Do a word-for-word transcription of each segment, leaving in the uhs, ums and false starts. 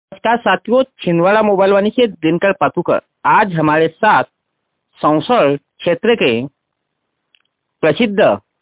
नमस्कार साथियों, छिंदवाड़ा मोबाइल वाणी से दिनकर पाथुकर। आज हमारे साथ संसद क्षेत्र के प्रसिद्ध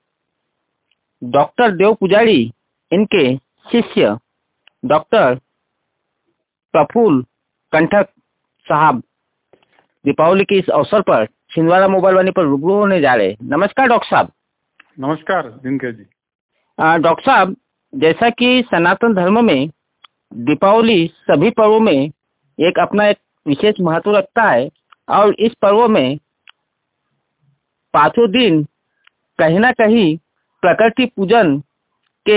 डॉक्टर देव पुजारी, इनके शिष्य डॉक्टर प्रफुल्ल कंठक साहब दीपावली के इस अवसर पर छिंदवाड़ा मोबाइल वाणी पर रूबरू होने जा रहे हैं। नमस्कार डॉक्टर साहब। नमस्कार दिनकर जी। डॉक्टर साहब, जैसा कि सनातन धर्म में दीपावली सभी पर्वों में एक अपना एक विशेष महत्व रखता है और इस पर्व में पांचों दिन कहीं ना कहीं प्रकृति पूजन के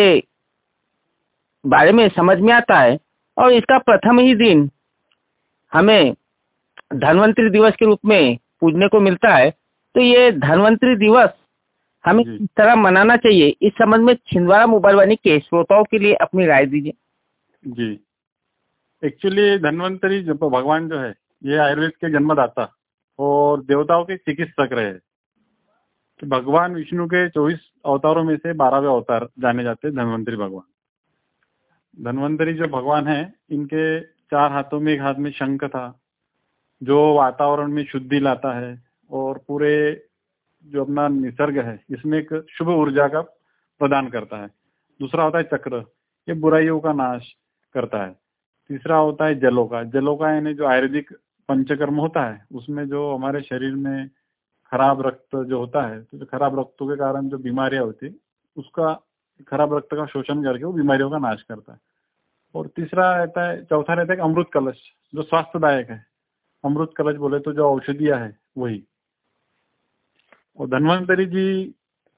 बारे में समझ में आता है और इसका प्रथम ही दिन हमें धन्वंतरि दिवस के रूप में पूजने को मिलता है। तो ये धन्वंतरि दिवस हमें किस तरह मनाना चाहिए, इस संबंध में छिंदवाड़ा मोबाइल वाणी के श्रोताओं के लिए अपनी राय दीजिए। जी, एक्चुअली धन्वंतरि जो भगवान जो है ये आयुर्वेद के जन्मदाता और देवताओं के चिकित्सक रहे। तो भगवान विष्णु के चौबीस अवतारों में से बारहवें अवतार जाने जाते हैं धन्वंतरि भगवान। धन्वंतरि जो भगवान है, इनके चार हाथों में एक हाथ में शंख था जो वातावरण में शुद्धि लाता है और पूरे जो अपना निसर्ग है इसमें एक शुभ ऊर्जा का प्रदान करता है। दूसरा होता है चक्र, ये बुराइयों का नाश करता है। तीसरा होता है जलों का, जलों का यानी जो आयुर्वेदिक पंचकर्म होता है उसमें जो हमारे शरीर में खराब रक्त जो होता है, तो जो खराब रक्तों के कारण जो बीमारियां होती है उसका खराब रक्त का शोषण करके वो बीमारियों का नाश करता है। और तीसरा रहता है, चौथा रहता है अमृत कलश जो स्वास्थ्यदायक है। अमृत कलश बोले तो जो औषधियां है वही। और धन्वंतरि जी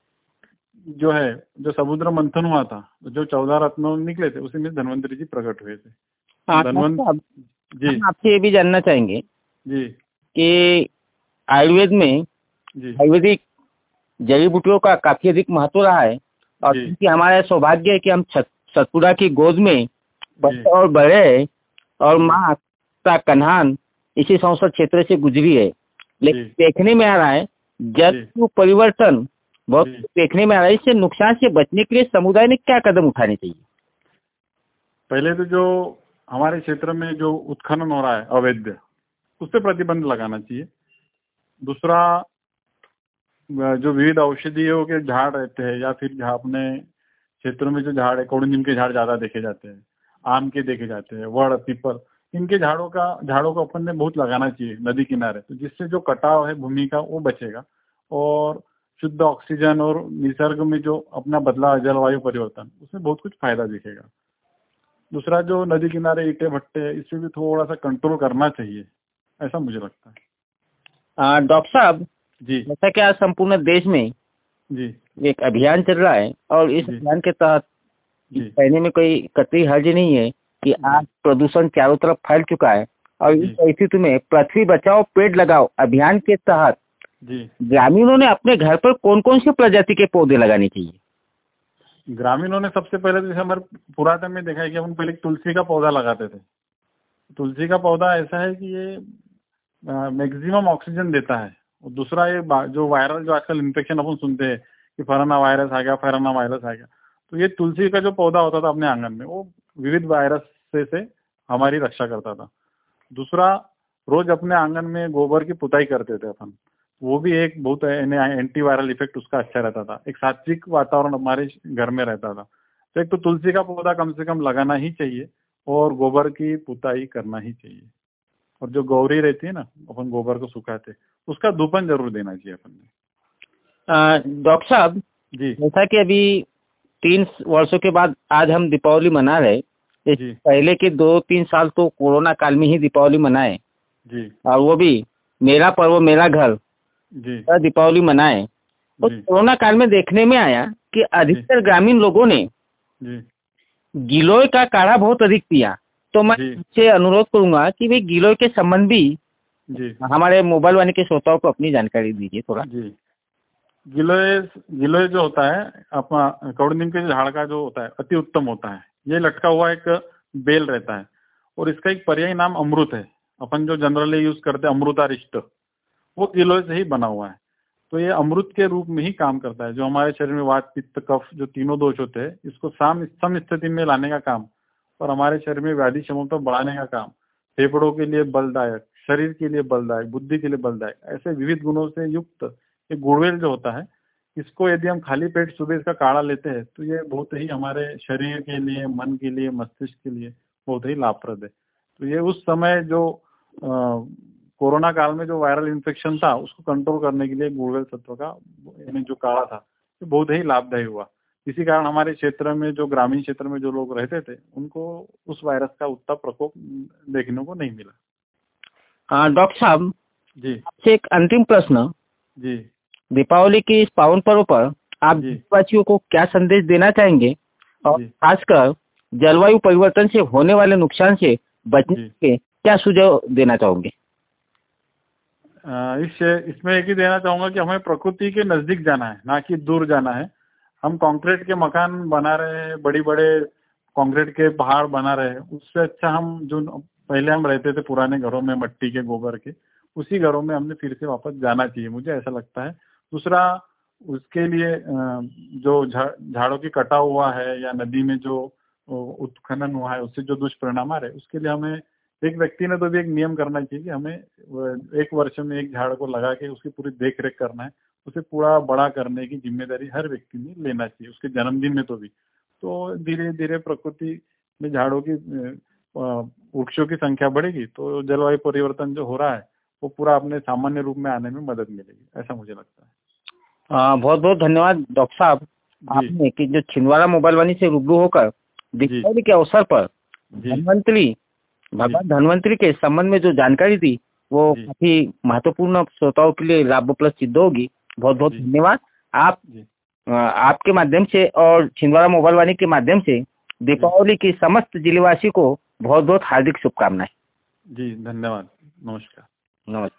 जो है, जो समुद्र मंथन हुआ था, जो चौदह रत्नों निकले थे उसी में धन्वंतरि जी प्रकट हुए थे। धन्वंतरि जी, आपसे ये भी जानना चाहेंगे जी कि आयुर्वेद में जी आयुर्वेदिक जड़ी बूटियों का काफी अधिक महत्व रहा है और क्योंकि हमारा सौभाग्य है कि हम सतपुड़ा की गोद में बच्चे और बड़े और माता कन्हान इसी संसद क्षेत्र से गुजरी है। लेकिन देखने में आ रहा है जल परिवर्तन बहुत देखने में आ रहा है। इससे नुकसान से बचने के लिए समुदाय ने क्या कदम उठाने चाहिए? पहले तो जो हमारे क्षेत्र में जो उत्खनन हो रहा है अवैध, उस पर प्रतिबंध लगाना चाहिए। दूसरा, जो विविध औषधियों के झाड़ रहते हैं या फिर जहाँ अपने क्षेत्रों में जो झाड़ है, कोड़ुनिम के झाड़ ज्यादा देखे जाते हैं, आम के देखे जाते हैं, वड़ पीपल, इनके झाड़ों का झाड़ों को अपन ने बहुत लगाना चाहिए नदी किनारे, तो जिससे जो कटाव है भूमि का वो बचेगा और शुद्ध ऑक्सीजन और निसर्ग में जो अपना बदलाव जलवायु परिवर्तन, उसमें बहुत कुछ फायदा दिखेगा। दूसरा, जो नदी किनारे ईंटे भट्टे, इसमें भी थोड़ा सा कंट्रोल करना चाहिए, ऐसा मुझे लगता है। डॉक्टर साहब जी, जैसा कि आज संपूर्ण देश में जी एक अभियान चल रहा है और इस अभियान के तहत कहने में कोई कतई हर्ज नहीं है कि आज प्रदूषण चारों तरफ फैल चुका है और इस परिस्थिति में पृथ्वी बचाओ पेड़ लगाओ अभियान के तहत ग्रामीणों ने अपने घर पर कौन कौन से प्रजाति के पौधे लगाने चाहिए? ग्रामीणों ने सबसे पहले, जैसे हमारे पुरातन में देखा है कि हम पहले तुलसी का पौधा लगाते थे। तुलसी का पौधा ऐसा है कि ये मैक्सिमम ऑक्सीजन देता है। और दूसरा, ये जो वायरल जो आजकल इन्फेक्शन अपन सुनते हैं कि फराना वायरस आ गया, फराना वायरस आ गया, तो ये तुलसी का जो पौधा होता था अपने आंगन में, वो विविध वायरस से, से हमारी रक्षा करता था। दूसरा, रोज अपने आंगन में गोबर की पुताई करते थे अपन, वो भी एक बहुत एंटी वायरल इफेक्ट उसका अच्छा रहता था। एक सात्विक वातावरण हमारे घर में रहता था। तो एक तो तुलसी का पौधा कम से कम लगाना ही चाहिए और गोबर की पुताई करना ही चाहिए। और जो गौरी रहती है ना, अपन गोबर को सुखाते, उसका धूपन जरूर देना चाहिए अपन ने। डॉक्टर साहब जी, जैसा कि अभी तीन वर्षों के बाद आज हम दीपावली मना रहे, पहले के दो तीन साल तो कोरोना काल में ही दीपावली मनाए जी, और वो भी मेरा पर्व मेरा घर जी दीपावली मनाए। तो कोरोना काल में देखने में आया कि अधिकतर ग्रामीण लोगों ने जी गिलोय का काढ़ा बहुत अधिक पिया। तो मैं आपसे अनुरोध करूंगा कि भाई गिलोय के संबंधी जी हमारे मोबाइल वाले के श्रोताओं को अपनी जानकारी दीजिए थोड़ा। जी गिलोय गिलोय जो होता है अपना कौड़नीम के झाड़ का जो होता है अति उत्तम होता है। ये लटका हुआ एक बेल रहता है और इसका एक पर्यायी नाम अमृत है। अपन जो जनरली यूज करते हैं अमृतारिष्ट, वो गिलोय से ही बना हुआ है। तो ये अमृत के रूप में ही काम करता है। जो हमारे शरीर में वात पित्त कफ जो तीनों दोष होते हैं, इसको सम सम स्थिति में लाने का काम और हमारे शरीर में व्याधि क्षमता बढ़ाने का काम, फेफड़ों के लिए बलदायक, शरीर के लिए बलदायक, बुद्धि के लिए बलदायक, ऐसे विविध गुणों से युक्त ये गुड़वेल जो होता है, इसको यदि हम खाली पेट सुबह इसका काढ़ा लेते हैं तो ये बहुत ही हमारे शरीर के लिए, मन के लिए, मस्तिष्क के लिए बहुत ही लाभप्रद है। तो ये उस समय जो कोरोना काल में जो वायरल इन्फेक्शन था उसको कंट्रोल करने के लिए गुड़वेल सत्व का यानी जो काढ़ा था तो बहुत ही लाभदायी हुआ। इसी कारण हमारे क्षेत्र में जो ग्रामीण क्षेत्र में जो लोग रहते थे उनको उस वायरस का उतना प्रकोप देखने को नहीं मिला। डॉक्टर साहब जी, आपसे एक अंतिम प्रश्न। जी, दीपावली के इस पावन पर्व पर आप देशवासियों को क्या संदेश देना चाहेंगे और खासकर जलवायु परिवर्तन से होने वाले नुकसान से बचने के क्या सुझाव देना चाहोगे? इस इसमें एक ही देना चाहूंगा कि हमें प्रकृति के नजदीक जाना है, ना कि दूर जाना है। हम कंक्रीट के मकान बना रहे हैं, बड़ी बड़े कंक्रीट के पहाड़ बना रहे हैं, उससे अच्छा हम जो पहले हम रहते थे पुराने घरों में मट्टी के, गोबर के, उसी घरों में हमने फिर से वापस जाना चाहिए, मुझे ऐसा लगता है। दूसरा, उसके लिए जो झाड़ों की कटा हुआ है या नदी में जो उत्खनन हुआ है उससे जो दुष्परिणाम आ रहे, उसके लिए हमें एक व्यक्ति ने तो भी एक नियम करना चाहिए कि हमें एक वर्ष में एक झाड़ को लगा के उसकी पूरी देख रेख करना है, उसे पूरा बड़ा करने की जिम्मेदारी हर व्यक्ति ने लेना चाहिए, उसके जन्मदिन में तो भी। तो धीरे धीरे प्रकृति में झाड़ों की, वृक्षों की संख्या बढ़ेगी तो जलवायु परिवर्तन जो हो रहा है वो पूरा अपने सामान्य रूप में आने में मदद मिलेगी, ऐसा मुझे लगता है। आ, बहुत बहुत धन्यवाद डॉक्टर साहब, आपने कि जो छिंदवाड़ा मोबाइल वाणी से रूबरू होकर दीपावली के अवसर पर धन्वंतरी भगवान धन्वंतरी के संबंध में जो जानकारी दी वो काफी महत्वपूर्ण श्रोताओं के लिए लाभप्रद सिद्ध होगी। बहुत बहुत धन्यवाद। आप आपके माध्यम से और छिंदवाड़ा मोबाइल वाणी के माध्यम से दीपावली की समस्त जिलेवासी को बहुत बहुत हार्दिक शुभकामनाएं। जी धन्यवाद, नमस्कार। नमस्कार।